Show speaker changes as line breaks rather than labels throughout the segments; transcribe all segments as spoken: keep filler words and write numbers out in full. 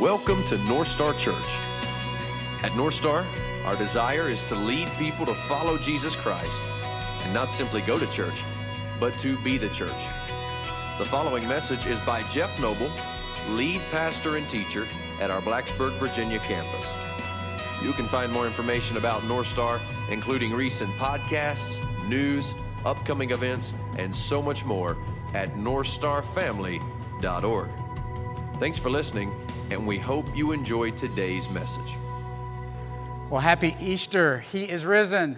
Welcome to North Star Church. At North Star, our desire is to lead people to follow Jesus Christ and not simply go to church, but to be the church. The following message is by Jeff Noble, lead pastor and teacher at our Blacksburg, Virginia campus. You can find more information about North Star, including recent podcasts, news, upcoming events, and so much more at north star family dot org. Thanks for listening, and we hope you enjoyed today's message.
Well, happy Easter. He is risen.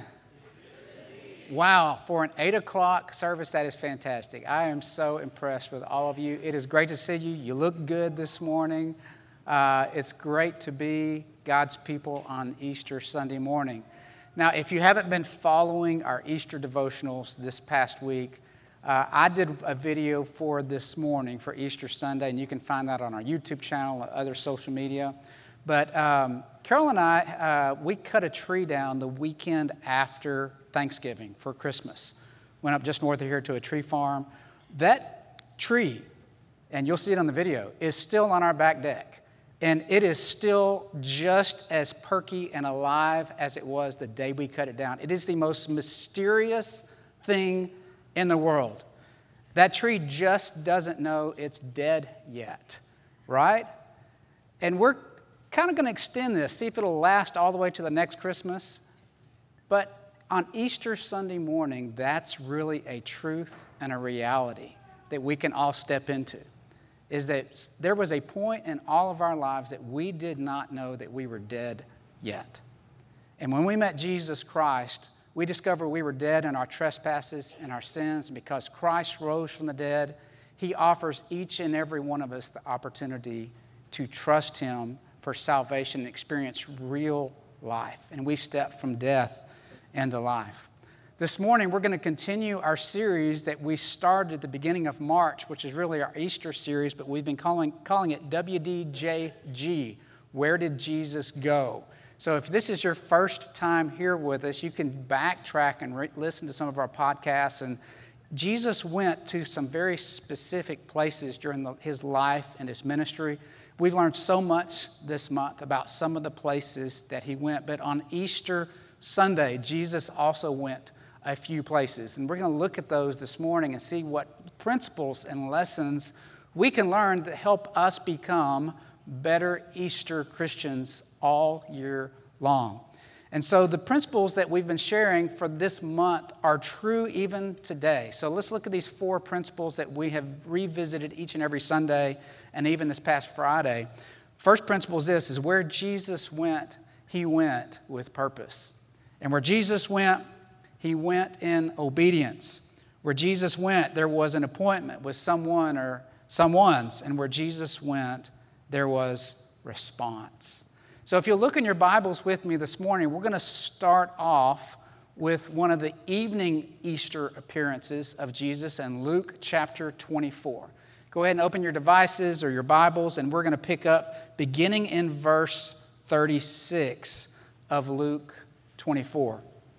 Wow, for an eight o'clock service, that is fantastic. I am so impressed with all of you. It is great to see you. You look good this morning. Uh, it's great to be God's people on Easter Sunday morning. Now, if you haven't been following our Easter devotionals this past week, uh, I did a video for this morning for Easter Sunday, and you can find that on our YouTube channel and other social media. But um, Carol and I, uh, we cut a tree down the weekend after Thanksgiving for Christmas. Went up just north of here to a tree farm. That tree, and you'll see it on the video, is still on our back deck. And it is still just as perky and alive as it was the day we cut it down. It is the most mysterious thing in the world. That tree just doesn't know it's dead yet, right? And we're kind of going to extend this, see if it'll last all the way to the next Christmas. But on Easter Sunday morning, that's really a truth and a reality that we can all step into. Is that there was a point in all of our lives that we did not know that we were dead yet. And when we met Jesus Christ, we discovered we were dead in our trespasses and our sins. And because Christ rose from the dead, He offers each and every one of us the opportunity to trust Him for salvation and experience real life. And we step from death into life. This morning, we're going to continue our series that we started at the beginning of March, which is really our Easter series, but we've been calling, calling it W D J G, Where Did Jesus Go? So if this is your first time here with us, you can backtrack and re- listen to some of our podcasts. And Jesus went to some very specific places during the, His life and His ministry. We've learned so much this month about some of the places that He went, but on Easter Sunday, Jesus also went a few places. And we're going to look at those this morning and see what principles and lessons we can learn that help us become better Easter Christians all year long. And so the principles that we've been sharing for this month are true even today. So let's look at these four principles that we have revisited each and every Sunday and even this past Friday. First principle is this, is where Jesus went, He went with purpose. And where Jesus went, He went in obedience. Where Jesus went, there was an appointment with someone or someone's. And where Jesus went, there was response. So if you'll look in your Bibles with me this morning, we're going to start off with one of the evening Easter appearances of Jesus in Luke chapter twenty-four. Go ahead and open your devices or your Bibles, and we're going to pick up beginning in verse thirty-six of Luke twenty-four.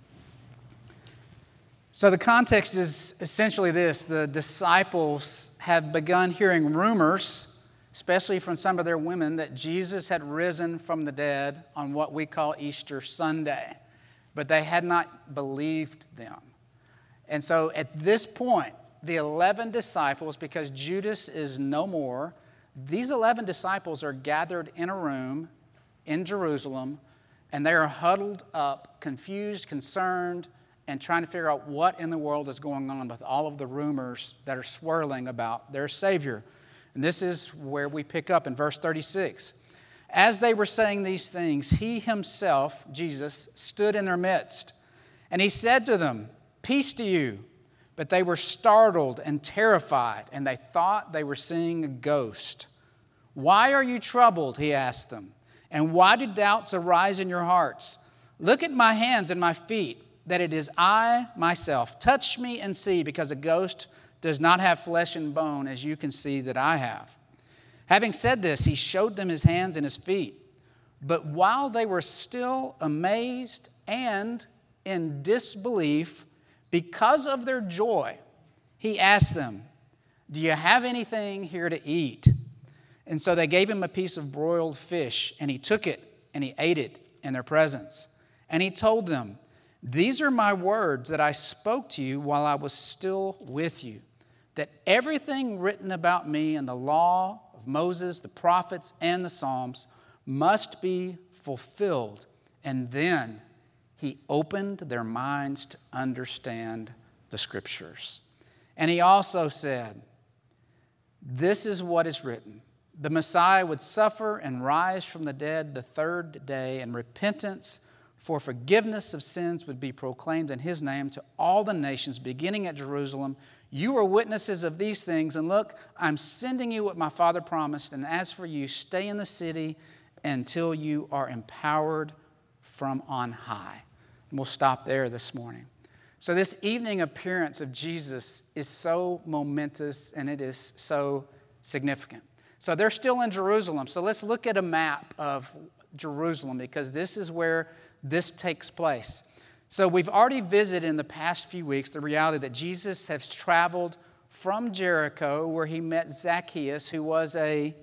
So the context is essentially this. The disciples have begun hearing rumors, especially from some of their women, that Jesus had risen from the dead on what we call Easter Sunday. But they had not believed them. And so at this point, the eleven disciples, because Judas is no more, these eleven disciples are gathered in a room in Jerusalem, and they are huddled up, confused, concerned, and trying to figure out what in the world is going on with all of the rumors that are swirling about their Savior. And this is where we pick up in verse thirty-six. As they were saying these things, He Himself, Jesus, stood in their midst. And He said to them, "Peace to you." But they were startled and terrified, and they thought they were seeing a ghost. "Why are you troubled?" He asked them. "And why do doubts arise in your hearts? Look at my hands and my feet, that it is I myself. Touch me and see, because a ghost does not have flesh and bone, as you can see that I have." Having said this, He showed them His hands and His feet. But while they were still amazed and in disbelief because of their joy, He asked them, "Do you have anything here to eat?" And so they gave him a piece of broiled fish, and he took it and he ate it in their presence. And he told them, "These are my words that I spoke to you while I was still with you, that everything written about me in the law of Moses, the prophets, and the Psalms must be fulfilled." And then he opened their minds to understand the Scriptures. And he also said, "This is what is written. The Messiah would suffer and rise from the dead the third day, and repentance for forgiveness of sins would be proclaimed in his name to all the nations, beginning at Jerusalem. You are witnesses of these things, and look, I'm sending you what my Father promised, and as for you, stay in the city until you are empowered from on high." And we'll stop there this morning. So this evening appearance of Jesus is so momentous, and it is so significant. So they're still in Jerusalem. So let's look at a map of Jerusalem, because this is where this takes place. So we've already visited in the past few weeks the reality that Jesus has traveled from Jericho, where he met Zacchaeus, who was a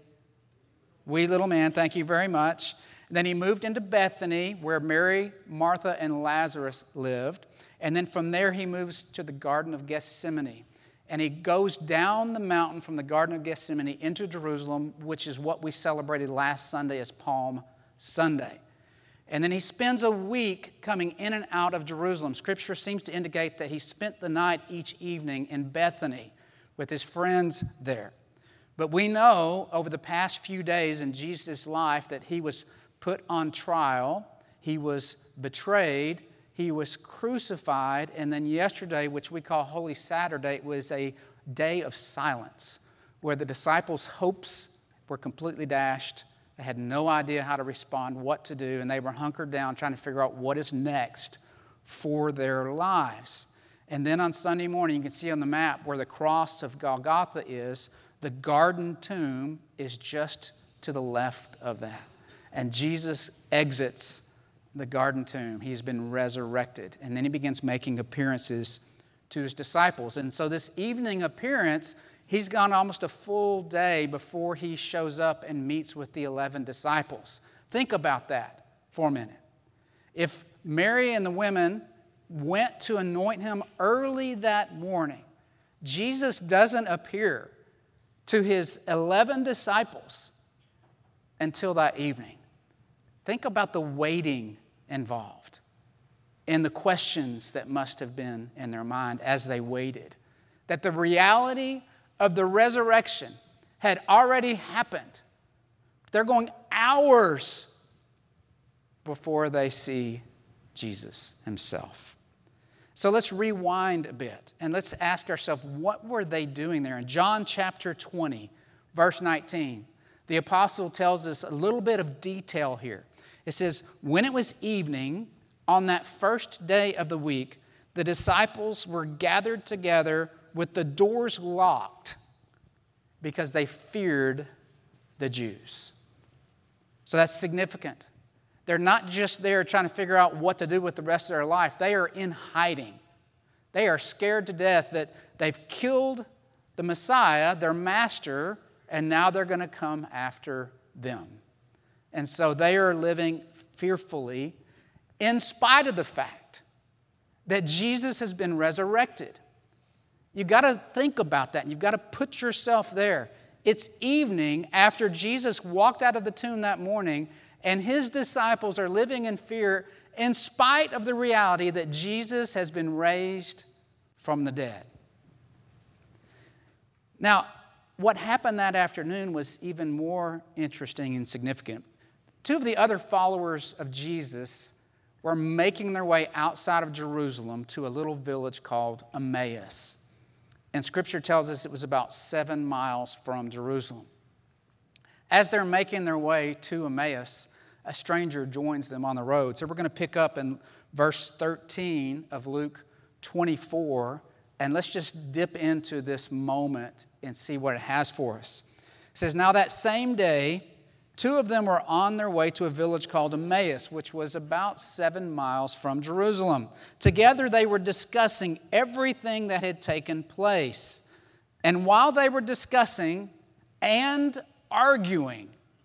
wee little man. Thank you very much. And then he moved into Bethany, where Mary, Martha, and Lazarus lived. And then from there he moves to the Garden of Gethsemane. And he goes down the mountain from the Garden of Gethsemane into Jerusalem, which is what we celebrated last Sunday as Palm Sunday. And then he spends a week coming in and out of Jerusalem. Scripture seems to indicate that he spent the night each evening in Bethany with his friends there. But we know over the past few days in Jesus' life that he was put on trial, he was betrayed, he was crucified, and then yesterday, which we call Holy Saturday, was a day of silence where the disciples' hopes were completely dashed. They had no idea how to respond, what to do, and they were hunkered down trying to figure out what is next for their lives. And then on Sunday morning, you can see on the map where the cross of Golgotha is. The garden tomb is just to the left of that. And Jesus exits the garden tomb. He's been resurrected. And then he begins making appearances to his disciples. And so this evening appearance, he's gone almost a full day before he shows up and meets with the eleven disciples. Think about that for a minute. If Mary and the women went to anoint him early that morning, Jesus doesn't appear to his eleven disciples until that evening. Think about the waiting involved and the questions that must have been in their mind as they waited. That the reality of the resurrection had already happened. They're going hours before they see Jesus himself. So let's rewind a bit and let's ask ourselves, what were they doing there? In John chapter twenty, verse nineteen, the apostle tells us a little bit of detail here. It says, when it was evening on that first day of the week, the disciples were gathered together with the doors locked because they feared the Jews. So that's significant. They're not just there trying to figure out what to do with the rest of their life. They are in hiding. They are scared to death that they've killed the Messiah, their master, and now they're going to come after them. And so they are living fearfully in spite of the fact that Jesus has been resurrected. You've got to think about that. You've got to put yourself there. It's evening after Jesus walked out of the tomb that morning, and his disciples are living in fear in spite of the reality that Jesus has been raised from the dead. Now, what happened that afternoon was even more interesting and significant. Two of the other followers of Jesus were making their way outside of Jerusalem to a little village called Emmaus. And Scripture tells us it was about seven miles from Jerusalem. As they're making their way to Emmaus, a stranger joins them on the road. So we're going to pick up in verse thirteen of Luke twenty-four, and let's just dip into this moment and see what it has for us. It says, now that same day, two of them were on their way to a village called Emmaus, which was about seven miles from Jerusalem. Together they were discussing everything that had taken place. And while they were discussing and arguing,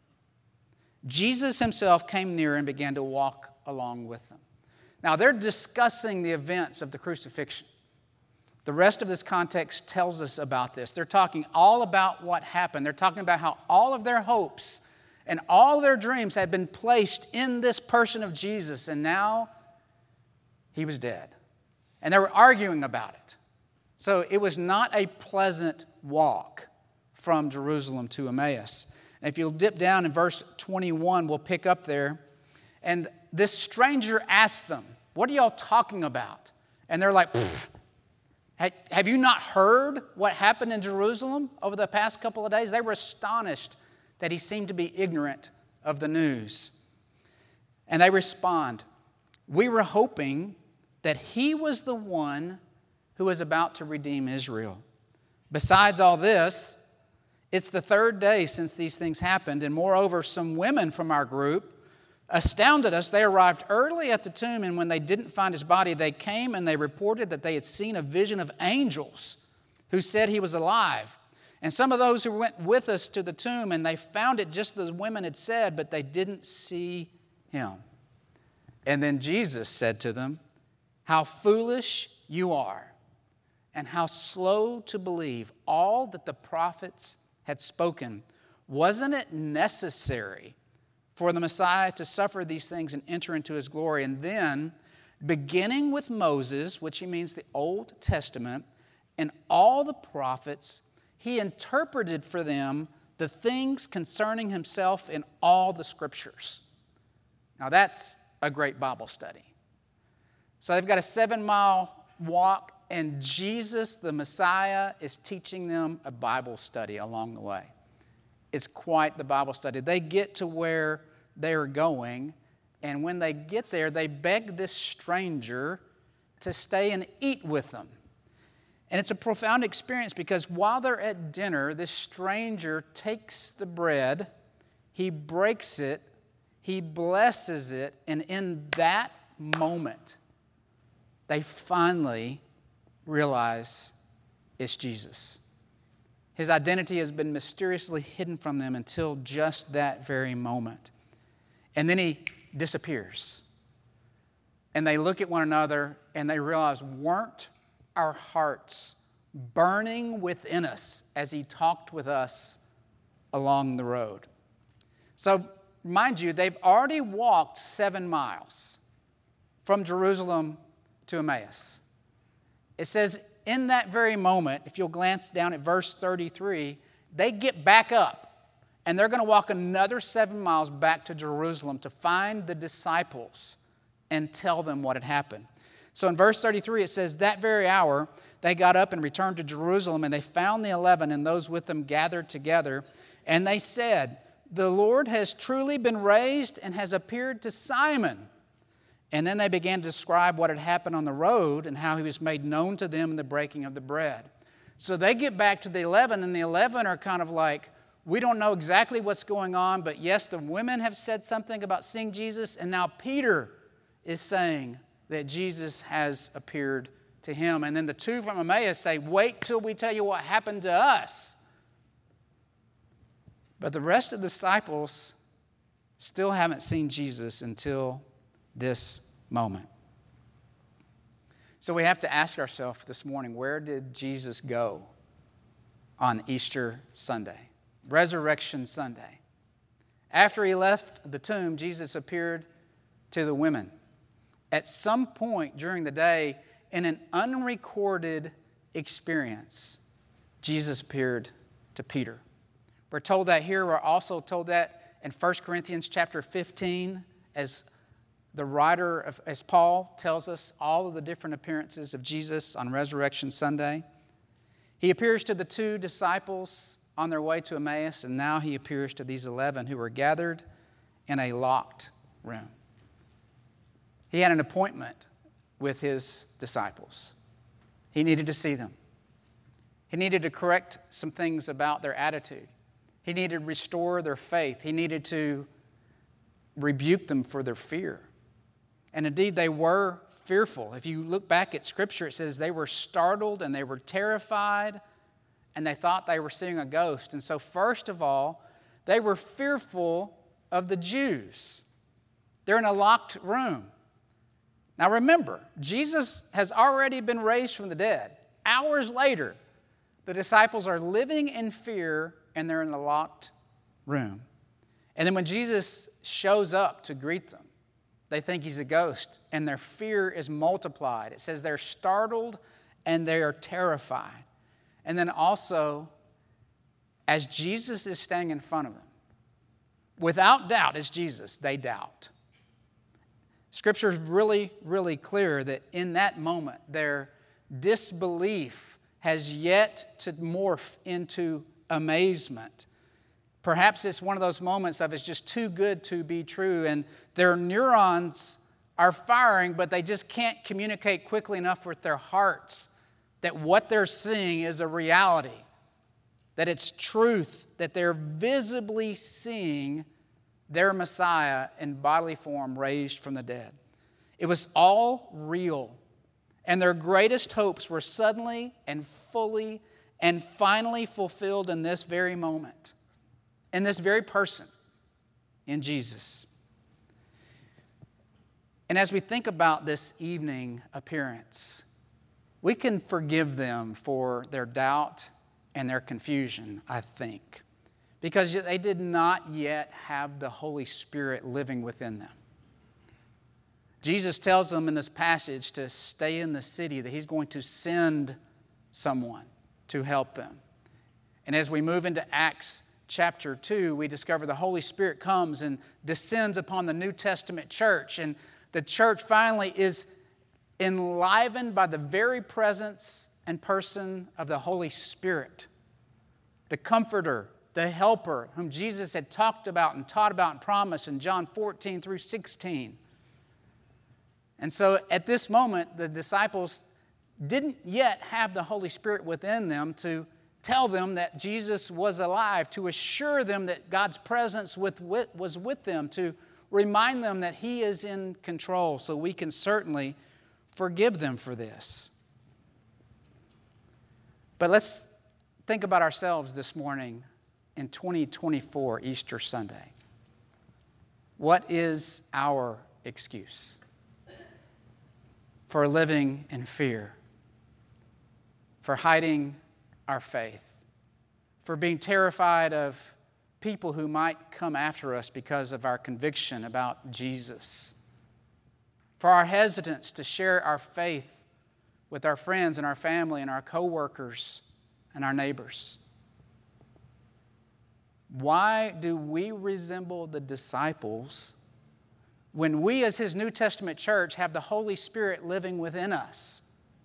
Jesus himself came near and began to walk along with them. Now, they're discussing the events of the crucifixion. The rest of this context tells us about this. They're talking all about what happened. They're talking about how all of their hopes and all their dreams had been placed in this person of Jesus, and now he was dead. And they were arguing about it. So it was not a pleasant walk from Jerusalem to Emmaus. And if you'll dip down in verse twenty-one, we'll pick up there. And this stranger asked them, "What are y'all talking about?" And they're like, "Have you not heard what happened in Jerusalem over the past couple of days?" They were astonished that he seemed to be ignorant of the news. And they respond, "We were hoping that he was the one who was about to redeem Israel. Besides all this, it's the third day since these things happened, and moreover, some women from our group astounded us. They arrived early at the tomb, and when they didn't find his body, they came and they reported that they had seen a vision of angels who said he was alive. And some of those who went with us to the tomb, and they found it just as the women had said, but they didn't see him." And then Jesus said to them, "How foolish you are, and how slow to believe all that the prophets had spoken. Wasn't it necessary for the Messiah to suffer these things and enter into his glory?" And then, beginning with Moses, which he means the Old Testament, and all the prophets, he interpreted for them the things concerning himself in all the scriptures. Now that's a great Bible study. So they've got a seven-mile walk, and Jesus, the Messiah, is teaching them a Bible study along the way. It's quite the Bible study. They get to where they're going, and when they get there, they beg this stranger to stay and eat with them. And it's a profound experience because while they're at dinner, this stranger takes the bread, he breaks it, he blesses it, and in that moment, they finally realize it's Jesus. His identity has been mysteriously hidden from them until just that very moment. And then he disappears. And they look at one another and they realize, weren't our hearts burning within us as he talked with us along the road? So, mind you, they've already walked seven miles from Jerusalem to Emmaus. It says in that very moment, if you'll glance down at verse thirty-three, they get back up and they're going to walk another seven miles back to Jerusalem to find the disciples and tell them what had happened. So in verse thirty-three, it says, that very hour they got up and returned to Jerusalem, and they found the eleven and those with them gathered together. And they said, the Lord has truly been raised and has appeared to Simon. And then they began to describe what had happened on the road and how he was made known to them in the breaking of the bread. So they get back to the eleven, and the eleven are kind of like, we don't know exactly what's going on, but yes, the women have said something about seeing Jesus, and now Peter is saying that Jesus has appeared to him. And then the two from Emmaus say, wait till we tell you what happened to us. But the rest of the disciples still haven't seen Jesus until this moment. So we have to ask ourselves this morning, where did Jesus go on Easter Sunday, Resurrection Sunday? After he left the tomb, Jesus appeared to the women. At some point during the day, in an unrecorded experience, Jesus appeared to Peter. We're told that here. We're also told that in First Corinthians chapter fifteen, as the writer, of, as Paul tells us all of the different appearances of Jesus on Resurrection Sunday. He appears to the two disciples on their way to Emmaus, and now he appears to these eleven who were gathered in a locked room. He had an appointment with his disciples. He needed to see them. He needed to correct some things about their attitude. He needed to restore their faith. He needed to rebuke them for their fear. And indeed, they were fearful. If you look back at Scripture, it says they were startled and they were terrified and they thought they were seeing a ghost. And so first of all, They were fearful of the Jews. They're in a locked room. Now remember, Jesus has already been raised from the dead. Hours later, the disciples are living in fear and they're in a locked room. And then when Jesus shows up to greet them, they think he's a ghost and their fear is multiplied. It says they're startled and they are terrified. And then also, as Jesus is standing in front of them, without doubt it's Jesus, they doubt. Scripture is really, really clear that in that moment, their disbelief has yet to morph into amazement. Perhaps it's one of those moments of it's just too good to be true, and their neurons are firing, but they just can't communicate quickly enough with their hearts that what they're seeing is a reality, that it's truth, that they're visibly seeing their Messiah in bodily form raised from the dead. It was all real. And their greatest hopes were suddenly and fully and finally fulfilled in this very moment, in this very person, in Jesus. And as we think about this evening appearance, we can forgive them for their doubt and their confusion, I think, because they did not yet have the Holy Spirit living within them. Jesus tells them in this passage to stay in the city, that he's going to send someone to help them. And as we move into Acts chapter two, we discover the Holy Spirit comes and descends upon the New Testament church. And the church finally is enlivened by the very presence and person of the Holy Spirit, the Comforter, the Helper, whom Jesus had talked about and taught about and promised in John fourteen through sixteen. And so at this moment, the disciples didn't yet have the Holy Spirit within them to tell them that Jesus was alive, to assure them that God's presence with, with, was with them, to remind them that he is in control. So we can certainly forgive them for this. But let's think about ourselves this morning in twenty twenty-four, Easter Sunday. What is our excuse for living in fear, for hiding our faith, for being terrified of people who might come after us because of our conviction about Jesus, for our hesitance to share our faith with our friends and our family and our coworkers and our neighbors? Why do we resemble the disciples when we as his New Testament church have the Holy Spirit living within us?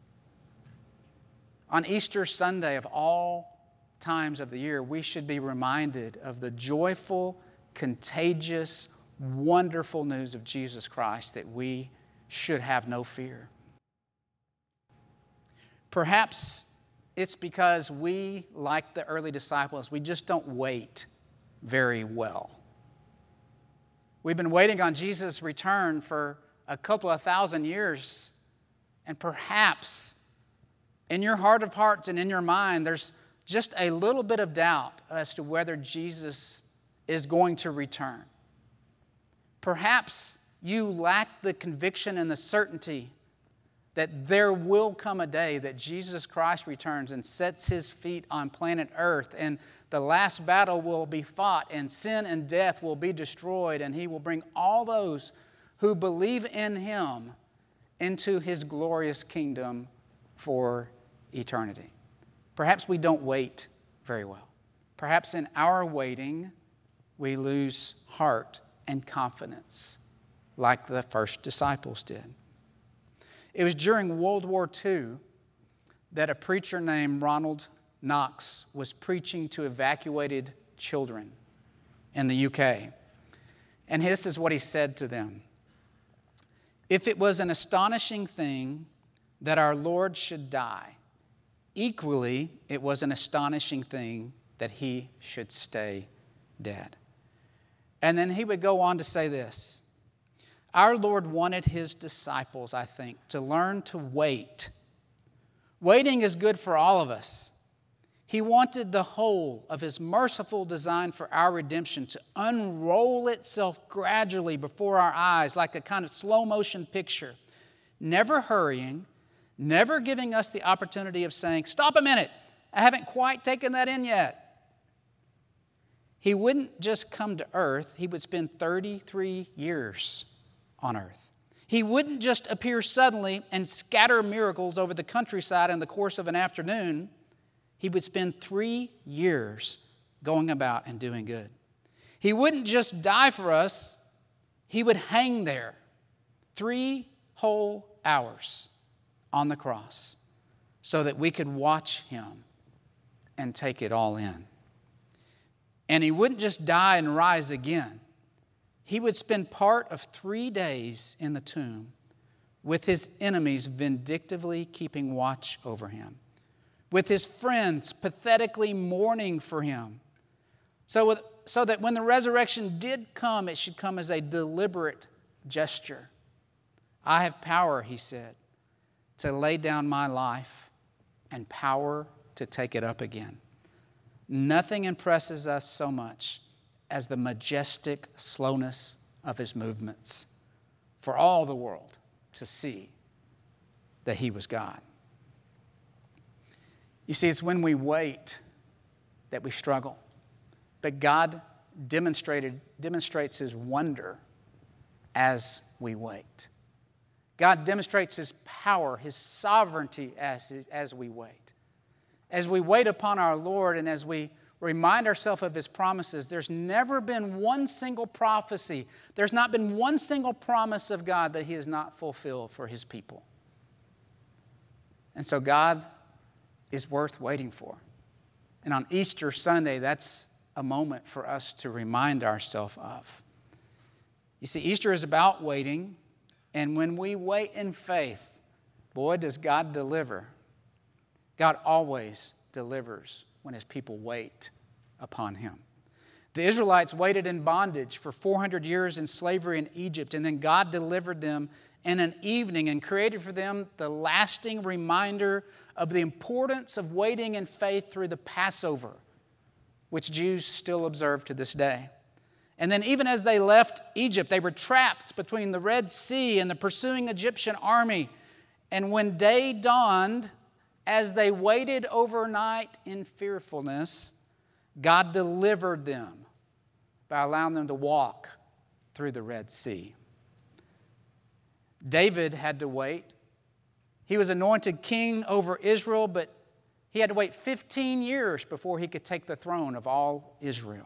On Easter Sunday of all times of the year, we should be reminded of the joyful, contagious, wonderful news of Jesus Christ, that we should have no fear. Perhaps it's because we, like the early disciples, we just don't wait very well. We've been waiting on Jesus' return for a couple of thousand years, and perhaps in your heart of hearts and in your mind, there's just a little bit of doubt as to whether Jesus is going to return. Perhaps you lack the conviction and the certainty that there will come a day that Jesus Christ returns and sets his feet on planet Earth, and the last battle will be fought, and sin and death will be destroyed, and he will bring all those who believe in him into his glorious kingdom for eternity. Perhaps we don't wait very well. Perhaps in our waiting, we lose heart and confidence like the first disciples did. It was during World War Two that a preacher named Ronald Knox was preaching to evacuated children in the U K. And this is what he said to them. If it was an astonishing thing that our Lord should die, equally it was an astonishing thing that he should stay dead. And then he would go on to say this. Our Lord wanted his disciples, I think, to learn to wait. Waiting is good for all of us. He wanted the whole of his merciful design for our redemption to unroll itself gradually before our eyes like a kind of slow motion picture, never hurrying, never giving us the opportunity of saying, "Stop a minute, I haven't quite taken that in yet." He wouldn't just come to earth, he would spend thirty-three years on earth. He wouldn't just appear suddenly and scatter miracles over the countryside in the course of an afternoon. He would spend three years going about and doing good. He wouldn't just die for us, he would hang there three whole hours on the cross so that we could watch him and take it all in. And he wouldn't just die and rise again. He would spend part of three days in the tomb with his enemies vindictively keeping watch over him, with his friends pathetically mourning for him, so, with, so that when the resurrection did come, it should come as a deliberate gesture. "I have power," he said, "to lay down my life and power to take it up again." Nothing impresses us so much as the majestic slowness of his movements for all the world to see that he was God. You see, it's when we wait that we struggle. But God demonstrated, demonstrates his wonder as we wait. God demonstrates his power, his sovereignty as, as we wait. As we wait upon our Lord and as we remind ourselves of his promises, there's never been one single prophecy, there's not been one single promise of God that he has not fulfilled for his people. And so God is worth waiting for. And on Easter Sunday, that's a moment for us to remind ourselves of. You see, Easter is about waiting, and when we wait in faith, boy, does God deliver. God always delivers when his people wait upon him. The Israelites waited in bondage for four hundred years in slavery in Egypt, and then God delivered them in an evening and created for them the lasting reminder of the importance of waiting in faith through the Passover, which Jews still observe to this day. And then even as they left Egypt, they were trapped between the Red Sea and the pursuing Egyptian army. And when day dawned, as they waited overnight in fearfulness, God delivered them by allowing them to walk through the Red Sea. David had to wait. He was anointed king over Israel, but he had to wait fifteen years before he could take the throne of all Israel.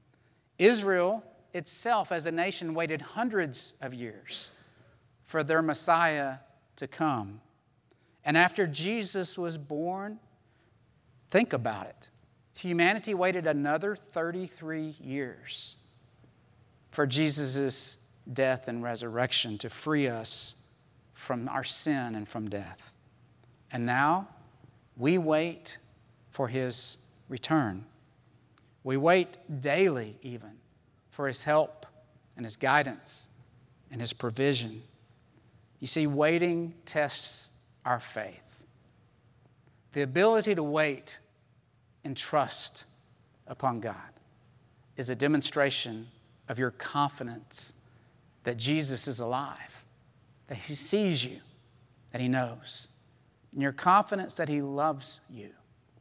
Israel itself as a nation waited hundreds of years for their Messiah to come. And after Jesus was born, think about it. Humanity waited another thirty-three years for Jesus' death and resurrection to free us from our sin and from death. And now we wait for his return. We wait daily even for his help and his guidance and his provision. You see, waiting tests our faith. The ability to wait and trust upon God is a demonstration of your confidence that Jesus is alive, that he sees you, that he knows, and your confidence that he loves you.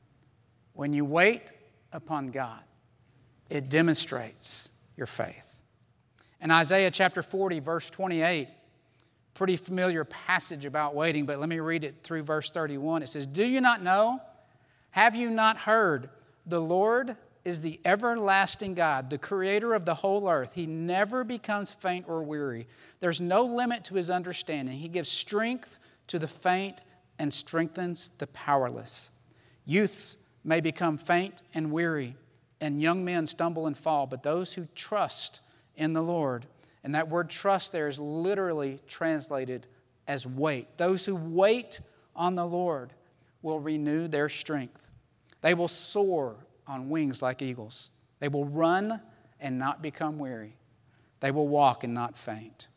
When you wait upon God, it demonstrates your faith. In Isaiah chapter forty, verse twenty-eight, pretty familiar passage about waiting, but let me read it through verse thirty-one. It says, "Do you not know? Have you not heard? The Lord is the everlasting God, the creator of the whole earth. He never becomes faint or weary. There's no limit to his understanding. He gives strength to the faint and strengthens the powerless. Youths may become faint and weary, and young men stumble and fall, but those who trust in the Lord," and that word trust there is literally translated as wait. Those who wait on the Lord will renew their strength. They will soar on wings like eagles. They will run and not become weary. They will walk and not faint.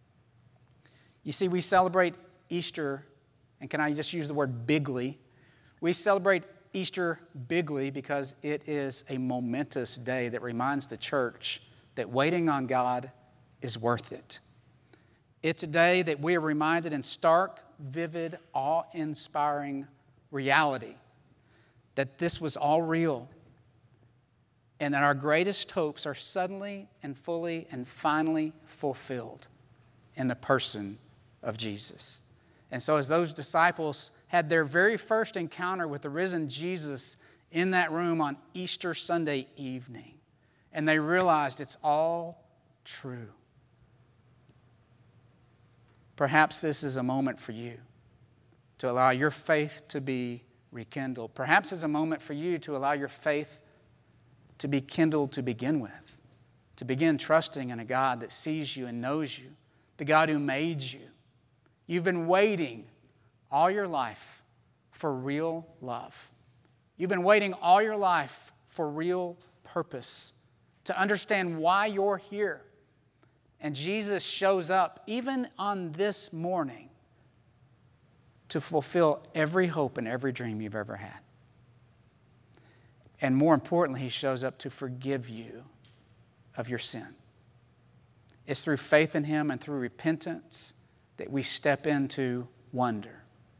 You see, we celebrate Easter, and can I just use the word bigly? We celebrate Easter bigly because it is a momentous day that reminds the church that waiting on God is worth it. It's a day that we are reminded in stark, vivid, awe-inspiring reality that this was all real and that our greatest hopes are suddenly and fully and finally fulfilled in the person of Jesus. And so as those disciples had their very first encounter with the risen Jesus in that room on Easter Sunday evening, and they realized it's all true. Perhaps this is a moment for you to allow your faith to be rekindled. Perhaps it's a moment for you to allow your faith to be kindled to begin with, to begin trusting in a God that sees you and knows you, the God who made you. You've been waiting all your life for real love. You've been waiting all your life for real purpose, to understand why you're here. And Jesus shows up even on this morning to fulfill every hope and every dream you've ever had. And more importantly, he shows up to forgive you of your sin. It's through faith in him and through repentance that we step into wonder.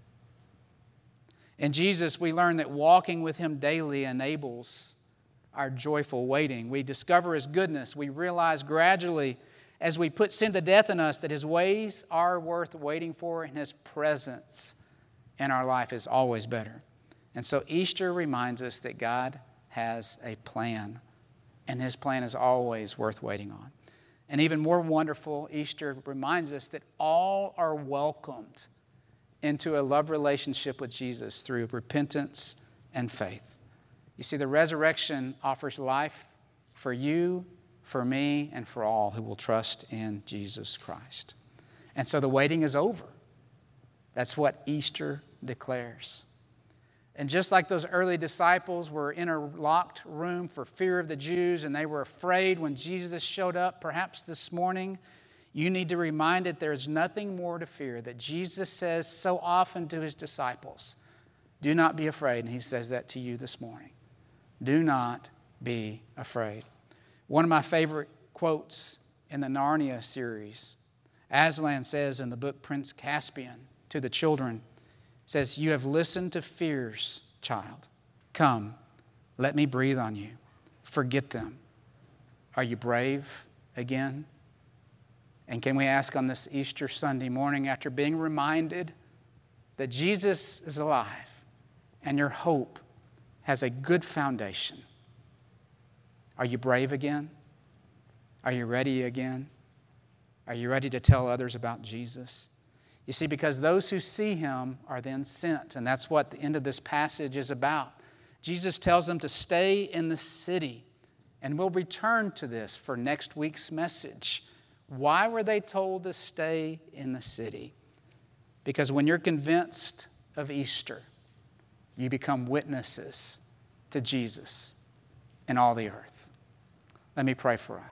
In Jesus, we learn that walking with him daily enables our joyful waiting. We discover his goodness. We realize gradually as we put sin to death in us that his ways are worth waiting for and his presence in our life is always better. And so Easter reminds us that God has a plan, and his plan is always worth waiting on. And even more wonderful, Easter reminds us that all are welcomed into a love relationship with Jesus through repentance and faith. You see, the resurrection offers life for you, for me, and for all who will trust in Jesus Christ. And so the waiting is over. That's what Easter declares. And just like those early disciples were in a locked room for fear of the Jews and they were afraid when Jesus showed up, perhaps this morning you need to be reminded there is nothing more to fear, that Jesus says so often to his disciples, do not be afraid. And he says that to you this morning. Do not be afraid. One of my favorite quotes in the Narnia series, Aslan says in the book Prince Caspian to the children, says, you have listened to fears, child. Come, let me breathe on you. Forget them. Are you brave again? And can we ask on this Easter Sunday morning, after being reminded that Jesus is alive and your hope has a good foundation, are you brave again? Are you ready again? Are you ready to tell others about Jesus? You see, because those who see him are then sent, and that's what the end of this passage is about. Jesus tells them to stay in the city, and we'll return to this for next week's message. Why were they told to stay in the city? Because when you're convinced of Easter, you become witnesses to Jesus in all the earth. Let me pray for us.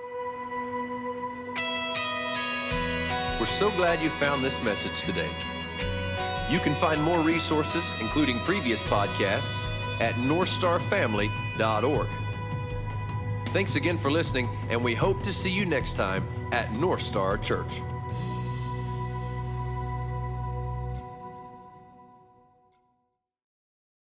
We're so glad you found this message today. You can find more resources, including previous podcasts, at north star family dot org. Thanks again for listening, and we hope to see you next time at North Star Church.